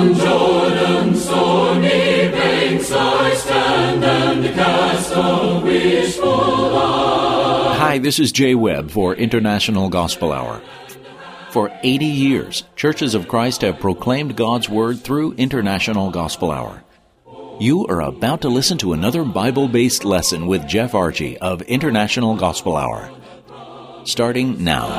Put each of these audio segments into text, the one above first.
On Jordan's stormy banks I stand and cast a wishful eye. Hi, this is Jay Webb for International Gospel Hour. For 80 years, Churches of Christ have proclaimed God's Word through International Gospel Hour. You are about to listen to another Bible-based lesson with Jeff Archie of International Gospel Hour. Starting now.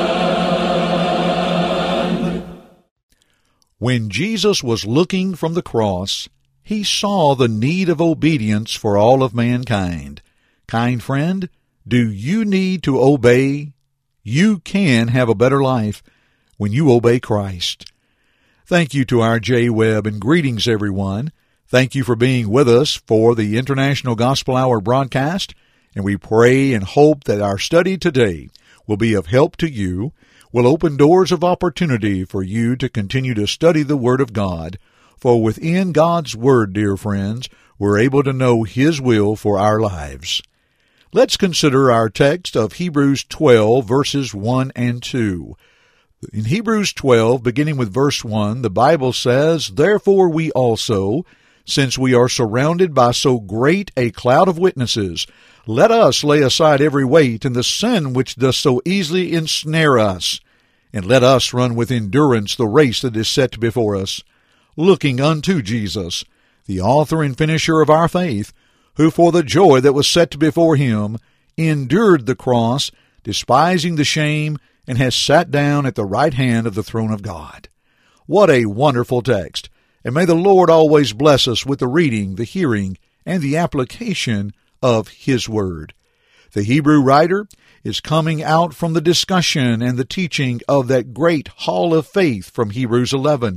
When Jesus was looking from the cross, he saw the need of obedience for all of mankind. Kind friend, do you need to obey? You can have a better life when you obey Christ. Thank you to our Jay Webb, and greetings, everyone. Thank you for being with us for the International Gospel Hour broadcast, and we pray and hope that our study today will be of help to you, will open doors of opportunity for you to continue to study the Word of God, for within God's Word, dear friends, we're able to know His will for our lives. Let's consider our text of Hebrews 12, verses 1 and 2. In Hebrews 12, beginning with verse 1, the Bible says, "Therefore we also, since we are surrounded by so great a cloud of witnesses, let us lay aside every weight and the sin which does so easily ensnare us, and let us run with endurance the race that is set before us, looking unto Jesus, the author and finisher of our faith, who for the joy that was set before him endured the cross, despising the shame, and has sat down at the right hand of the throne of God." What a wonderful text! And may the Lord always bless us with the reading, the hearing, and the application of His Word. The Hebrew writer is coming out from the discussion and the teaching of that great hall of faith from Hebrews 11.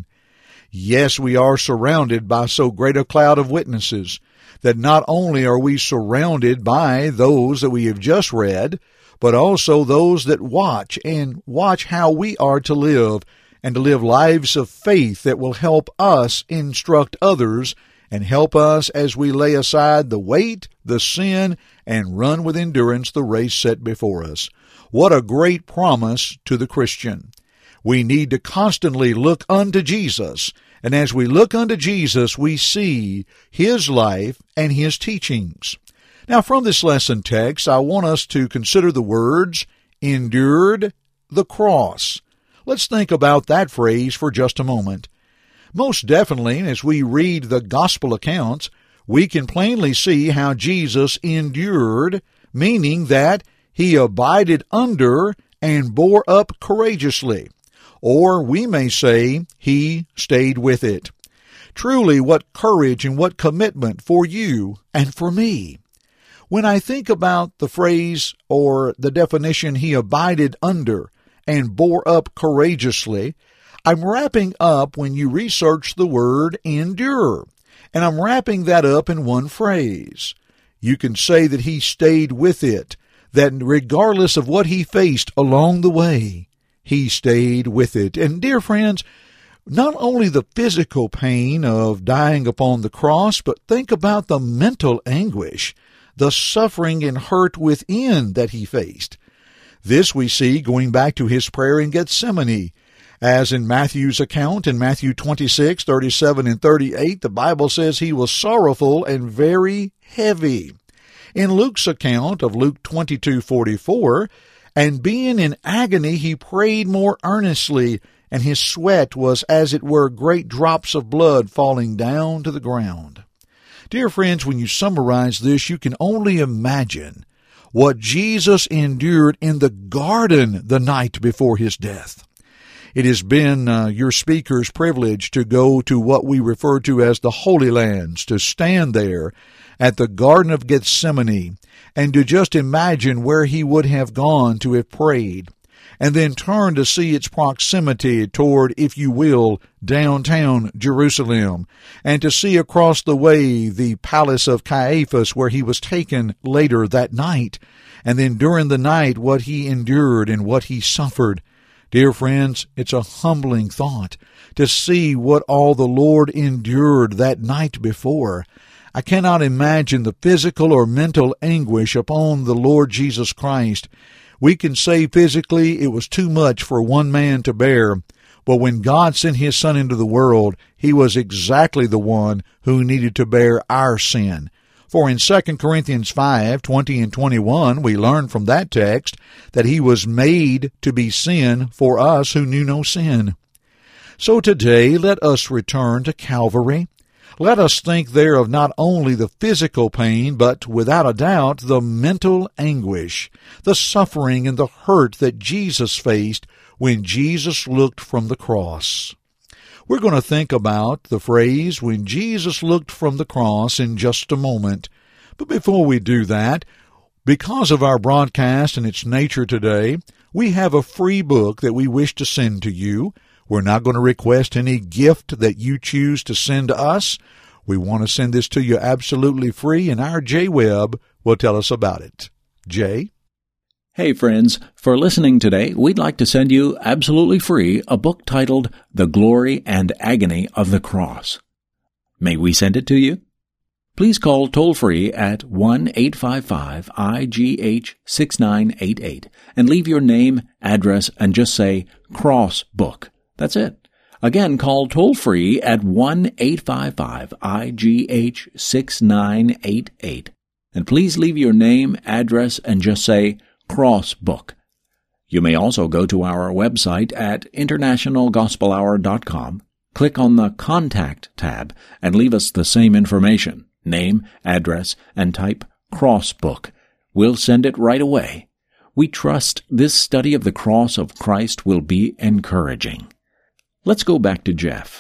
Yes, we are surrounded by so great a cloud of witnesses that not only are we surrounded by those that we have just read, but also those that watch how we are to live, and to live lives of faith that will help us instruct others and help us as we lay aside the weight, the sin, and run with endurance the race set before us. What a great promise to the Christian. We need to constantly look unto Jesus, and as we look unto Jesus, we see His life and His teachings. Now, from this lesson text, I want us to consider the words, endured the cross. Let's think about that phrase for just a moment. Most definitely, as we read the gospel accounts, we can plainly see how Jesus endured, meaning that He abided under and bore up courageously. Or we may say He stayed with it. Truly, what courage and what commitment for you and for me. When I think about the phrase or the definition, He abided under and bore up courageously, I'm wrapping up when you research the word endure, and I'm wrapping that up in one phrase. You can say that He stayed with it, that regardless of what He faced along the way, He stayed with it. And dear friends, not only the physical pain of dying upon the cross, but think about the mental anguish, the suffering and hurt within that He faced. This we see going back to His prayer in Gethsemane. As in Matthew's account, in Matthew 26, 37 and 38, the Bible says He was sorrowful and very heavy. In Luke's account of Luke 22:44, and being in agony, He prayed more earnestly, and His sweat was as it were great drops of blood falling down to the ground. Dear friends, when you summarize this, you can only imagine what Jesus endured in the garden the night before His death. It has been your speaker's privilege to go to what we refer to as the Holy Lands, to stand there at the Garden of Gethsemane, and to just imagine where He would have gone to have prayed, and then turn to see its proximity toward, if you will, downtown Jerusalem, and to see across the way the palace of Caiaphas where He was taken later that night, and then during the night what He endured and what He suffered. Dear friends, it's a humbling thought to see what all the Lord endured that night before. I cannot imagine the physical or mental anguish upon the Lord Jesus Christ. We can say physically it was too much for one man to bear, But when God sent His Son into the world, He was exactly the one who needed to bear our sin. For in 2 Corinthians 5:20 and 21, we learn from that text that He was made to be sin for us who knew no sin. So today, let us return to Calvary. Let us think there of not only the physical pain, but without a doubt the mental anguish, the suffering and the hurt that Jesus faced when Jesus looked from the cross. We're going to think about the phrase, when Jesus looked from the cross, in just a moment. But before we do that, because of our broadcast and its nature today, we have a free book that we wish to send to you. We're not going to request any gift that you choose to send to us. We want to send this to you absolutely free, and our Jay Webb will tell us about it. Jay? Hey friends, for listening today, we'd like to send you absolutely free a book titled The Glory and Agony of the Cross. May we send it to you? Please call toll-free at 1-855-IGH-6988 and leave your name, address, and just say Cross Book. That's it. Again, call toll-free at 1-855-IGH-6988. And please leave your name, address, and just say Cross Book. You may also go to our website at internationalgospelhour.com, click on the Contact tab, and leave us the same information, name, address, and type Cross Book. We'll send it right away. We trust this study of the cross of Christ will be encouraging. Let's go back to Jeff.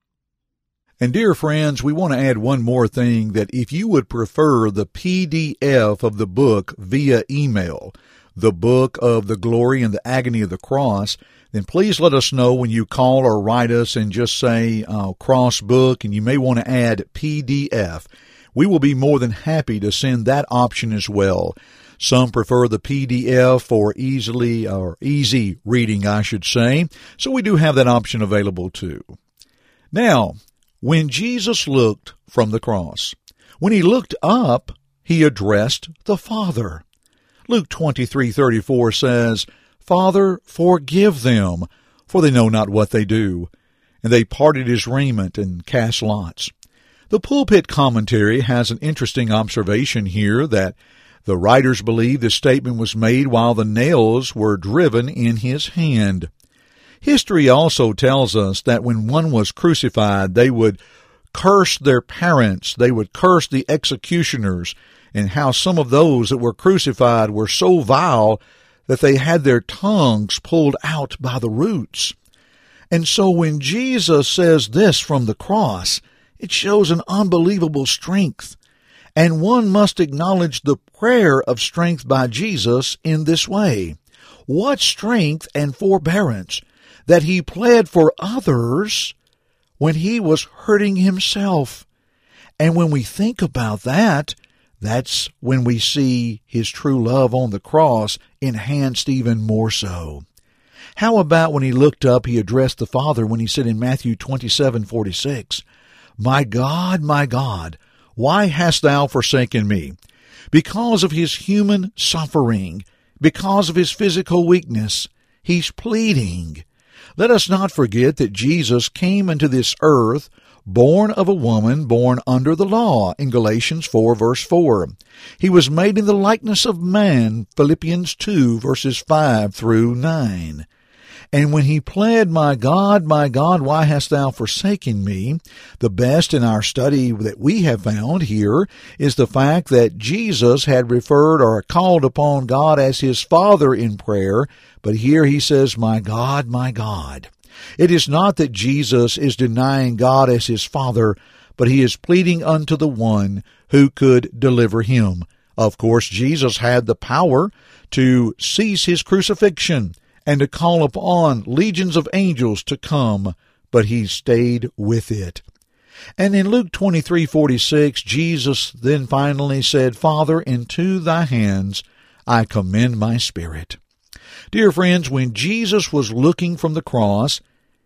And dear friends, we want to add one more thing, that if you would prefer the PDF of the book via email, the book of the glory and the agony of the cross, then please let us know when you call or write us and just say Cross Book, and you may want to add PDF. We will be more than happy to send that option as well. Some prefer the PDF for easy reading, I should say. So we do have that option available too. Now, when Jesus looked from the cross, when He looked up, He addressed the Father. Luke 23:34 says, Father, forgive them, for they know not what they do. And they parted His raiment and cast lots. The Pulpit Commentary has an interesting observation here, that the writers believe this statement was made while the nails were driven in His hand. History also tells us that when one was crucified, they would curse their parents, they would curse the executioners, and how some of those that were crucified were so vile that they had their tongues pulled out by the roots. And so when Jesus says this from the cross, it shows an unbelievable strength. And one must acknowledge the prayer of strength by Jesus in this way. What strength and forbearance that He pled for others when He was hurting Himself. And when we think about that, that's when we see His true love on the cross enhanced even more so. How about when He looked up, He addressed the Father when He said in Matthew 27:46, my God, why hast Thou forsaken me? Because of His human suffering, because of His physical weakness, He's pleading. Let us not forget that Jesus came into this earth born of a woman born under the law, in Galatians 4, verse 4. He was made in the likeness of man, Philippians 2, verses 5 through 9. And when He pled, my God, why hast Thou forsaken me? The best in our study that we have found here is the fact that Jesus had referred or called upon God as His Father in prayer, but here He says, my God, my God. It is not that Jesus is denying God as His Father, but He is pleading unto the one who could deliver Him. Of course, Jesus had the power to cease His crucifixion and to call upon legions of angels to come, but He stayed with it. And in Luke 23:46, Jesus then finally said, Father, into Thy hands I commend my spirit. Dear friends, when Jesus was looking from the cross,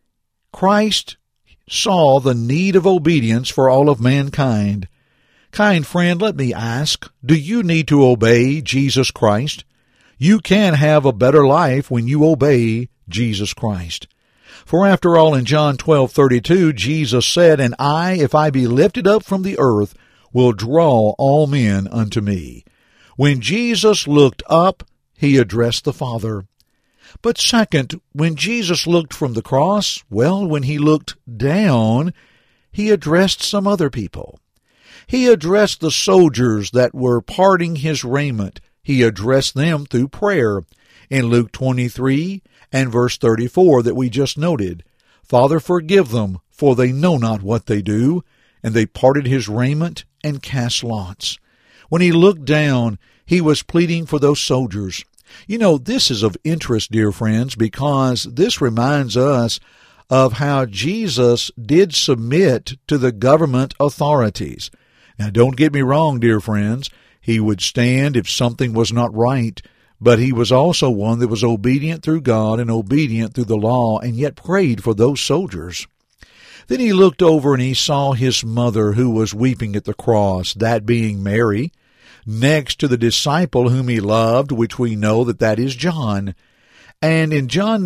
Christ saw the need of obedience for all of mankind. Kind friend, let me ask, do you need to obey Jesus Christ? You can have a better life when you obey Jesus Christ. For after all, in John 12:32, Jesus said, "And I, if I be lifted up from the earth, will draw all men unto me." When Jesus looked up, he addressed the Father. But second, when Jesus looked from the cross, well, when he looked down, he addressed some other people. He addressed the soldiers that were parting his raiment. He addressed them through prayer. In Luke 23 and verse 34 that we just noted, "Father, forgive them, for they know not what they do." And they parted his raiment and cast lots. When he looked down, he was pleading for those soldiers. You know, this is of interest, dear friends, because this reminds us of how Jesus did submit to the government authorities. Now, don't get me wrong, dear friends. He would stand if something was not right, but he was also one that was obedient through God and obedient through the law, and yet prayed for those soldiers. Then he looked over and he saw his mother who was weeping at the cross, that being Mary, next to the disciple whom he loved, which we know that is John. And in John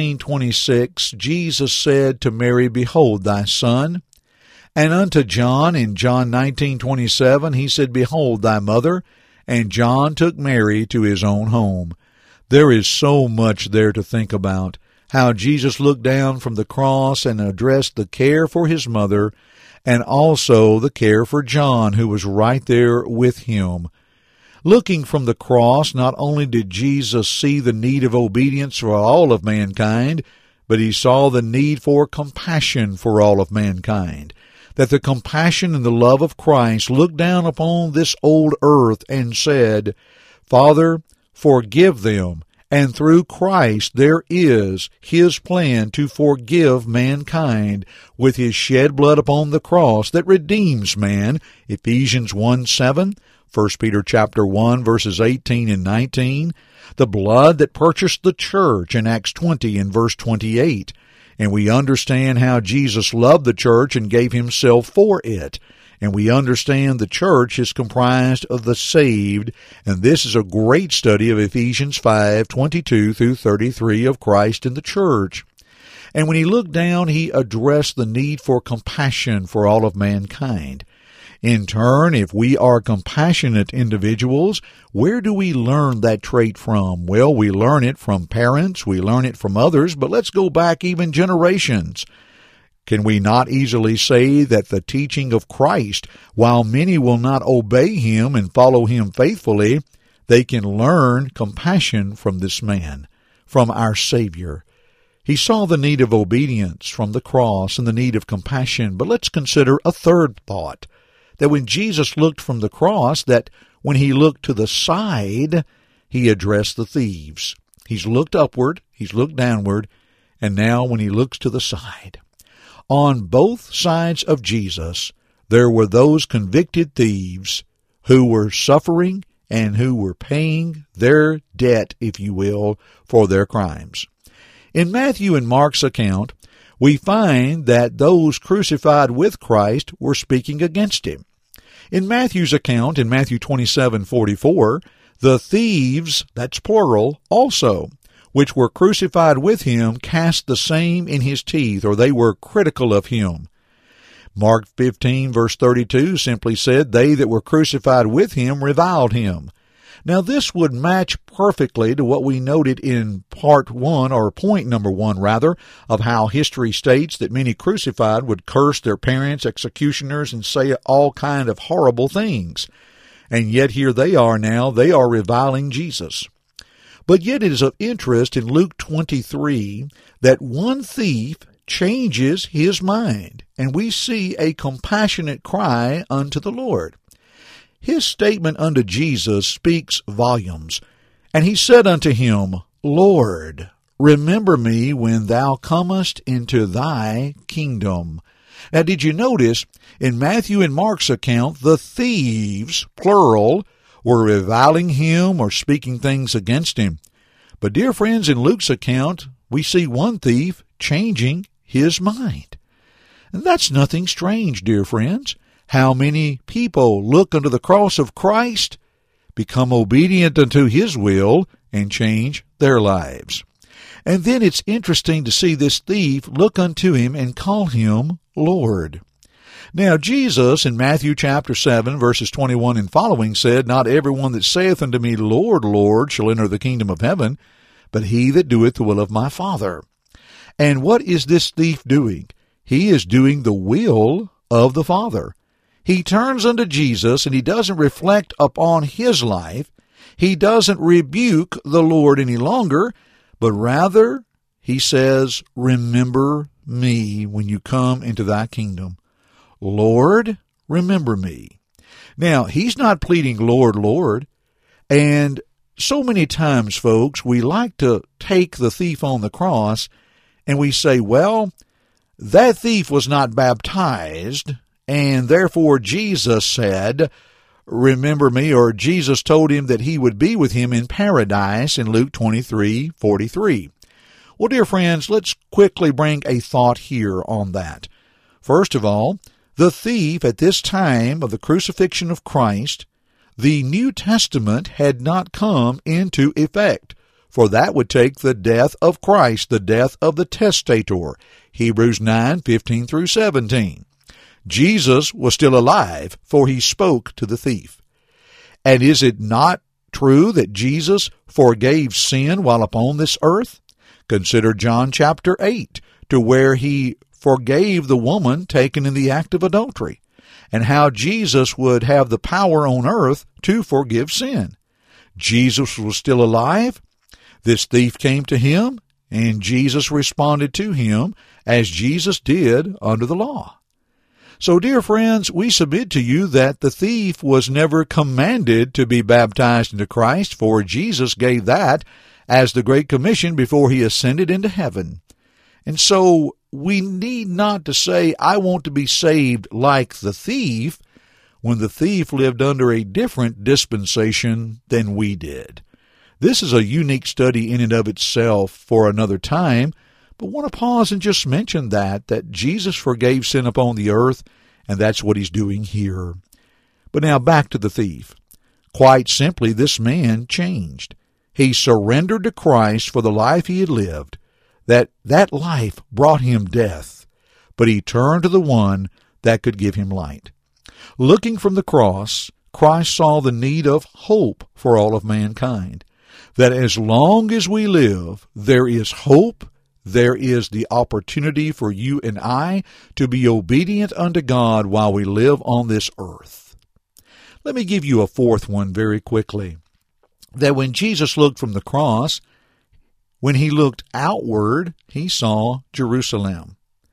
19:26, Jesus said to Mary, "Behold thy son." And unto John in John 19:27, he said, "Behold thy mother." And John took Mary to his own home. There is so much there to think about. How Jesus looked down from the cross and addressed the care for his mother, and also the care for John, who was right there with him. Looking from the cross, not only did Jesus see the need of obedience for all of mankind, but he saw the need for compassion for all of mankind. That the compassion and the love of Christ looked down upon this old earth and said, "Father, forgive them." And through Christ there is his plan to forgive mankind with his shed blood upon the cross that redeems man. Ephesians 1:7, 1 Peter chapter 1 verses 18 and 19. The blood that purchased the church in Acts 20 and verse 28. And we understand how Jesus loved the church and gave himself for it. And we understand the church is comprised of the saved, and this is a great study of Ephesians 5:22 through 33 of Christ and the church. And when he looked down, he addressed the need for compassion for all of mankind. In turn, if we are compassionate individuals, where do we learn that trait from? Well, we learn it from parents, we learn it from others, but let's go back even generations. Can we not easily say that the teaching of Christ, while many will not obey him and follow him faithfully, they can learn compassion from this man, from our Savior? He saw the need of obedience from the cross and the need of compassion, but let's consider a third thought. That when Jesus looked from the cross, that when he looked to the side, he addressed the thieves. He's looked upward, he's looked downward, and now when he looks to the side. On both sides of Jesus, there were those convicted thieves who were suffering and who were paying their debt, if you will, for their crimes. In Matthew and Mark's account, we find that those crucified with Christ were speaking against him. In Matthew's account, in Matthew 27:44, the thieves, that's plural, also, which were crucified with him, cast the same in his teeth, or they were critical of him. Mark 15, verse 32 simply said, "They that were crucified with him reviled him." Now this would match perfectly to what we noted in part 1, or point number 1 rather, of how history states that many crucified would curse their parents, executioners, and say all kind of horrible things. And yet here they are now, they are reviling Jesus. But yet it is of interest in Luke 23 that one thief changes his mind, and we see a compassionate cry unto the Lord. His statement unto Jesus speaks volumes. And he said unto him, "Lord, remember me when thou comest into thy kingdom." Now, did you notice in Matthew and Mark's account, the thieves, plural, were reviling him or speaking things against him? But, dear friends, in Luke's account, we see one thief changing his mind. And that's nothing strange, dear friends. How many people look unto the cross of Christ, become obedient unto his will, and change their lives. And then it's interesting to see this thief look unto him and call him Lord. Now Jesus in Matthew chapter 7, verses 21 and following said, Not everyone that saith unto me, Lord, Lord, shall enter the kingdom of heaven, but he that doeth the will of my Father. And what is this thief doing? He is doing the will of the Father. He turns unto Jesus, and he doesn't reflect upon his life. He doesn't rebuke the Lord any longer, but rather he says, Remember me when you come into thy kingdom. Lord, remember me. Now, he's not pleading, Lord, Lord. And so many times, folks, we like to take the thief on the cross and we say, well, that thief was not baptized, and therefore Jesus said, Remember me, or Jesus told him that he would be with him in paradise in Luke 23:43. Well, dear friends, let's quickly bring a thought here on that. First of all, the thief at this time of the crucifixion of Christ, the New Testament had not come into effect, for that would take the death of Christ, the death of the testator, Hebrews 9:15 through 17. Jesus was still alive, for he spoke to the thief. And is it not true that Jesus forgave sin while upon this earth? Consider John chapter 8, to where he forgave the woman taken in the act of adultery, and how Jesus would have the power on earth to forgive sin. Jesus was still alive. This thief came to him, and Jesus responded to him as Jesus did under the law. So, dear friends, we submit to you that the thief was never commanded to be baptized into Christ, for Jesus gave that as the Great Commission before he ascended into heaven. And so we need not to say, I want to be saved like the thief, when the thief lived under a different dispensation than we did. This is a unique study in and of itself for another time, but want to pause and just mention that Jesus forgave sin upon the earth, and that's what he's doing here. But now back to the thief. Quite simply, this man changed. He surrendered to Christ for the life he had lived. That life brought him death, but he turned to the one that could give him light. Looking from the cross, Christ saw the need of hope for all of mankind, that as long as we live, there is hope, there is the opportunity for you and I to be obedient unto God while we live on this earth. Let me give you a fourth one very quickly, that when Jesus looked from the cross, when he looked outward, he saw Jerusalem.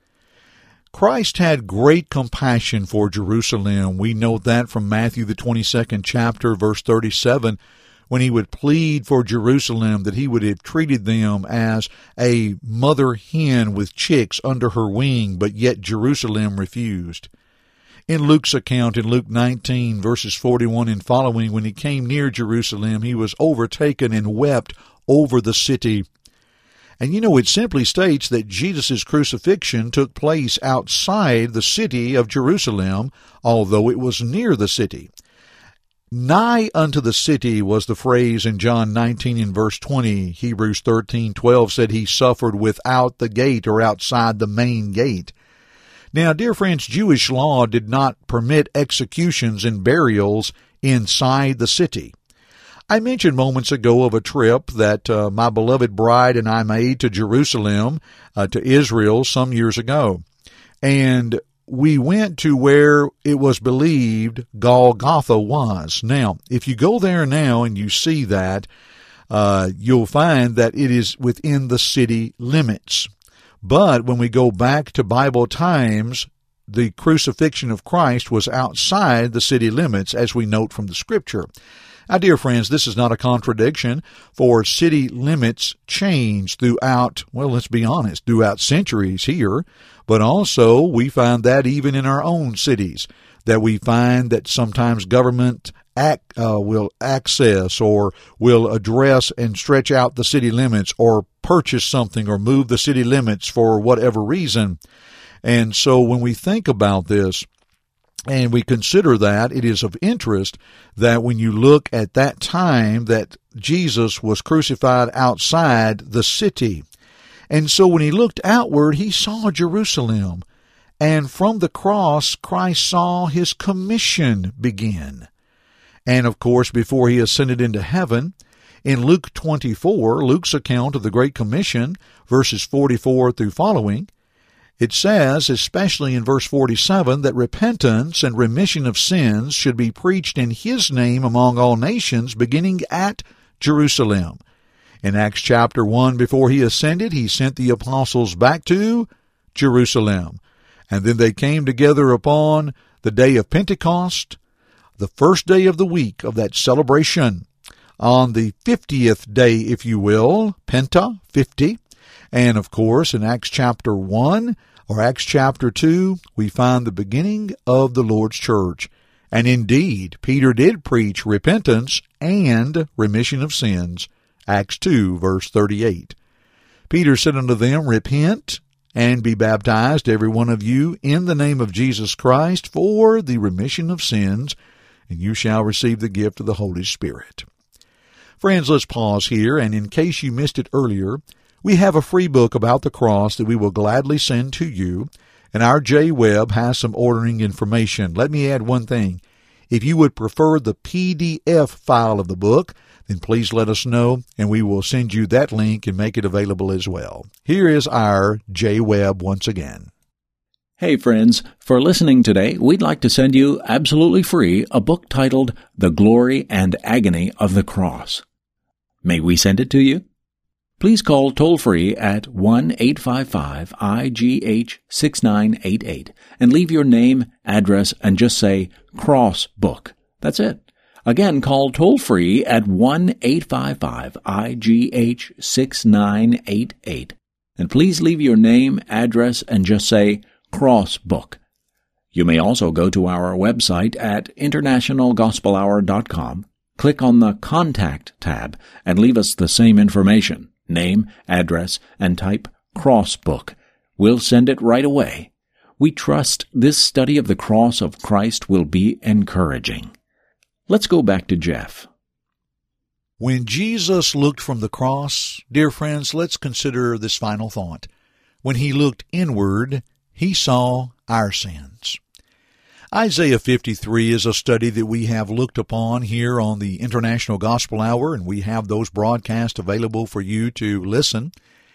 Christ had great compassion for Jerusalem. We know that from Matthew the 22nd chapter, verse 37, when he would plead for Jerusalem, that he would have treated them as a mother hen with chicks under her wing, but yet Jerusalem refused. In Luke's account, in Luke 19, verses 41 and following, when he came near Jerusalem, he was overtaken and wept over the city. And it simply states that Jesus' crucifixion took place outside the city of Jerusalem, although it was near the city. Nigh unto the city was the phrase in John 19 and verse 20. Hebrews 13:12 said he suffered without the gate, or outside the main gate. Now, dear friends, Jewish law did not permit executions and burials inside the city. I mentioned moments ago of a trip that my beloved bride and I made to Jerusalem, to Israel, some years ago. And we went to where it was believed Golgotha was. Now, if you go there now and you see that, you'll find that it is within the city limits. But when we go back to Bible times, the crucifixion of Christ was outside the city limits, as we note from the Scripture. Now, dear friends, this is not a contradiction, for city limits change throughout, well, let's be honest, throughout centuries here, but also we find that even in our own cities, that we find that sometimes government will access or will address and stretch out the city limits, or purchase something or move the city limits for whatever reason. And so when we think about this, And we consider that it is of interest that when you look at that time that Jesus was crucified outside the city. And so when he looked outward, he saw Jerusalem. And from the cross, Christ saw his commission begin. And of course, before he ascended into heaven, in Luke 24, Luke's account of the Great Commission, verses 44 through following, it says, especially in verse 47, that repentance and remission of sins should be preached in his name among all nations, beginning at Jerusalem. In Acts chapter 1, before he ascended, he sent the apostles back to Jerusalem. And then they came together upon the day of Pentecost, the first day of the week of that celebration, on the 50th day, if you will, Penta, 50. And of course, in Acts chapter 1 or Acts chapter 2, we find the beginning of the Lord's church. And indeed, Peter did preach repentance and remission of sins. Acts 2, verse 38. Peter said unto them, Repent and be baptized, every one of you, in the name of Jesus Christ, for the remission of sins, and you shall receive the gift of the Holy Spirit. Friends, let's pause here, and in case you missed it earlier, we have a free book about the cross that we will gladly send to you, and our J Webb has some ordering information. Let me add one thing. If you would prefer the PDF file of the book, then please let us know, and we will send you that link and make it available as well. Here is our J Webb once again. Hey friends, for listening today, we'd like to send you absolutely free a book titled The Glory and Agony of the Cross. May we send it to you? Please call toll-free at 1-855-IGH-6988 and leave your name, address, and just say Cross Book. That's it. Again, call toll-free at 1-855-IGH-6988 and please leave your name, address, and just say Cross Book. You may also go to our website at internationalgospelhour.com, click on the Contact tab, and leave us the same information, name, address, and type Cross Book. We'll send it right away. We trust this study of the cross of Christ will be encouraging. Let's go back to Jeff. When Jesus looked from the cross, dear friends, let's consider this final thought. When he looked inward, he saw our sins. Isaiah 53 is a study that we have looked upon here on the International Gospel Hour, and we have those broadcasts available for you to listen.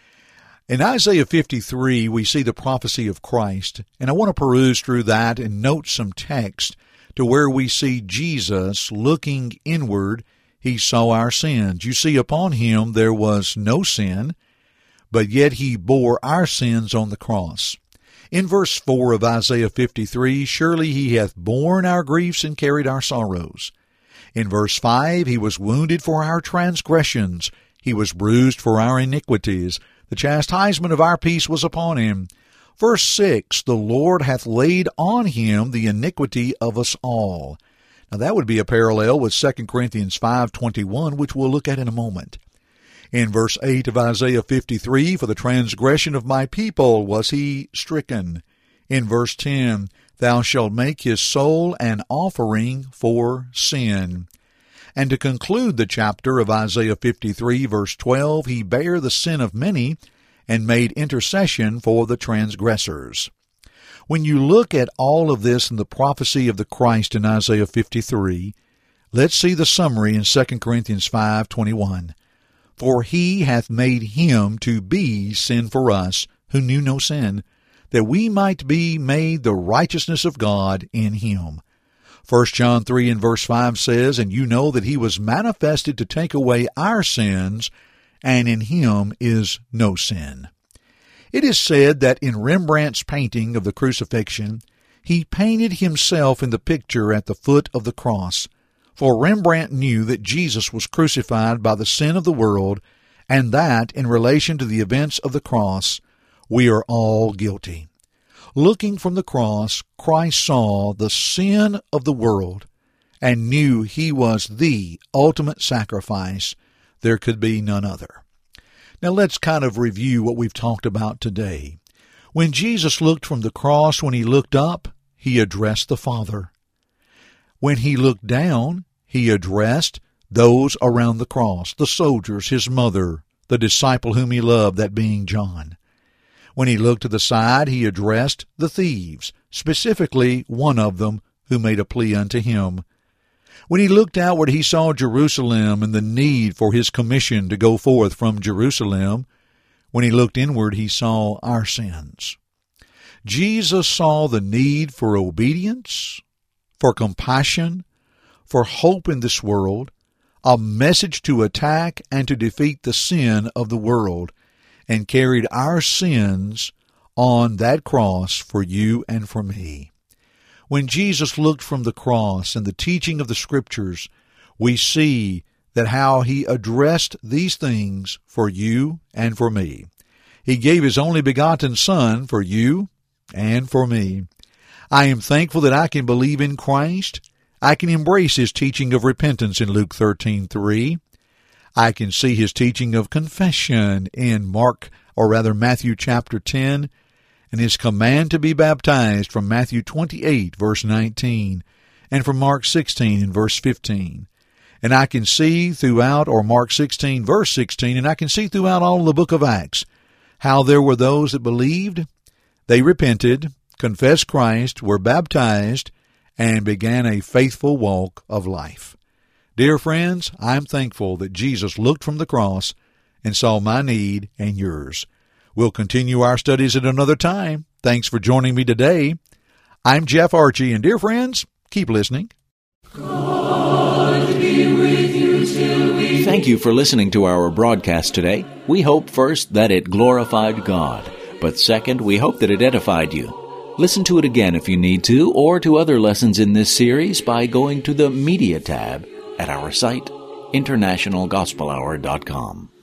In Isaiah 53, we see the prophecy of Christ, and I want to peruse through that and note some text to where we see Jesus looking inward. He saw our sins. You see, upon him there was no sin, but yet he bore our sins on the cross. In verse 4 of Isaiah 53, surely he hath borne our griefs and carried our sorrows. In verse 5, he was wounded for our transgressions, he was bruised for our iniquities. The chastisement of our peace was upon him. Verse 6, the Lord hath laid on him the iniquity of us all. Now that would be a parallel with 2 Corinthians 5:21, which we'll look at in a moment. In verse 8 of Isaiah 53, for the transgression of my people was he stricken. In verse 10, thou shalt make his soul an offering for sin. And to conclude the chapter of Isaiah 53, verse 12, he bare the sin of many and made intercession for the transgressors. When you look at all of this in the prophecy of the Christ in Isaiah 53, let's see the summary in 2 Corinthians 5:21. For he hath made him to be sin for us, who knew no sin, that we might be made the righteousness of God in him. 1 John 3 and verse 5 says, and you know that he was manifested to take away our sins, and in him is no sin. It is said that in Rembrandt's painting of the crucifixion, he painted himself in the picture at the foot of the cross. For Rembrandt knew that Jesus was crucified by the sin of the world, and that, in relation to the events of the cross, we are all guilty. Looking from the cross, Christ saw the sin of the world and knew he was the ultimate sacrifice. There could be none other. Now let's kind of review what we've talked about today. When Jesus looked from the cross, when he looked up, he addressed the Father. When he looked down, he addressed those around the cross, the soldiers, his mother, the disciple whom he loved, that being John. When he looked to the side, he addressed the thieves, specifically one of them who made a plea unto him. When he looked outward, he saw Jerusalem and the need for his commission to go forth from Jerusalem. When he looked inward, he saw our sins. Jesus saw the need for obedience, for compassion, for hope in this world, a message to attack and to defeat the sin of the world, and carried our sins on that cross for you and for me. When Jesus looked from the cross and the teaching of the Scriptures, we see that how he addressed these things for you and for me. He gave his only begotten Son for you and for me. I am thankful that I can believe in Christ. I can embrace his teaching of repentance in Luke 13:3. I can see his teaching of confession in Matthew chapter 10, and his command to be baptized from Matthew 28, verse 19, and from Mark 16 and verse 15. And I can see throughout, or Mark 16, verse 16, and I can see throughout all the book of Acts, how there were those that believed, they repented, confessed Christ, were baptized, and began a faithful walk of life. Dear friends, I'm thankful that Jesus looked from the cross and saw my need and yours. We'll continue our studies at another time. Thanks for joining me today. I'm Jeff Archie, and dear friends, keep listening. God be with you till we... Thank you for listening to our broadcast today. We hope first that it glorified God, but second, we hope that it edified you. Listen to it again if you need to, or to other lessons in this series by going to the Media tab at our site, internationalgospelhour.com.